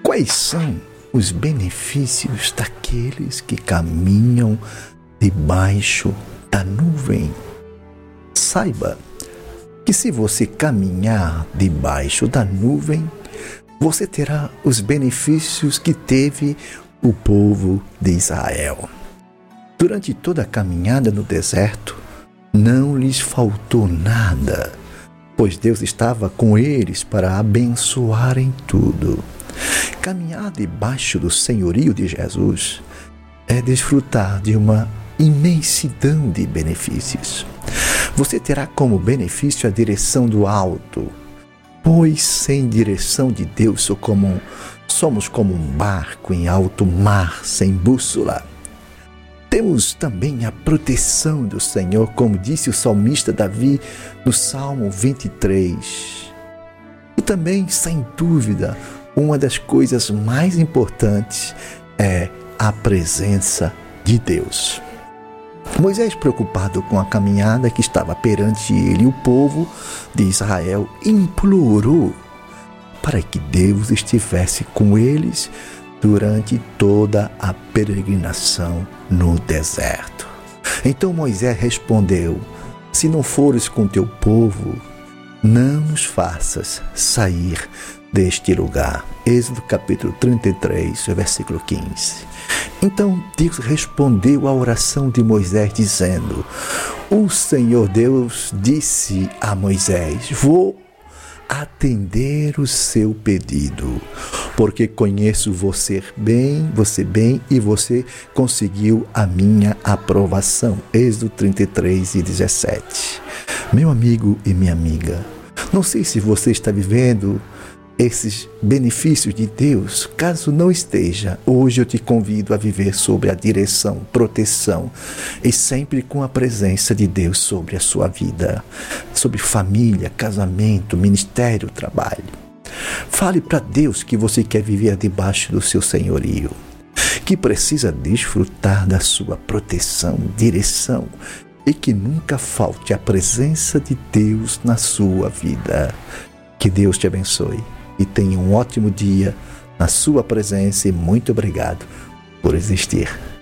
Quais são os benefícios daqueles que caminham debaixo da nuvem? Saiba que se você caminhar debaixo da nuvem, você terá os benefícios que teve o povo de Israel. Durante toda a caminhada no deserto, não lhes faltou nada, pois Deus estava com eles para abençoarem tudo. Caminhar debaixo do senhorio de Jesus é desfrutar de uma imensidão de benefícios. Você terá como benefício a direção do alto, pois sem direção de Deus somos como um barco em alto mar sem bússola. Temos também a proteção do Senhor, como disse o salmista Davi no Salmo 23. E também, sem dúvida, uma das coisas mais importantes é a presença de Deus. Moisés, preocupado com a caminhada que estava perante ele, o povo de Israel implorou para que Deus estivesse com eles durante toda a peregrinação no deserto. Então Moisés respondeu: se não fores com teu povo, não nos faças sair deste lugar. Êxodo capítulo 33, versículo 15. Então Deus respondeu à oração de Moisés dizendo: o Senhor Deus disse a Moisés: vou atender o seu pedido, porque conheço você bem e você conseguiu a minha aprovação. Êxodo 33 e 17. Meu amigo e minha amiga, não sei se você está vivendo esses benefícios de Deus. Caso não esteja, hoje eu te convido a viver sobre a direção, proteção e sempre com a presença de Deus sobre a sua vida, sobre família, casamento, ministério, trabalho. Fale para Deus que você quer viver debaixo do seu senhorio, que precisa desfrutar da sua proteção, direção e que nunca falte a presença de Deus na sua vida. Que Deus te abençoe e tenha um ótimo dia na sua presença e muito obrigado por existir.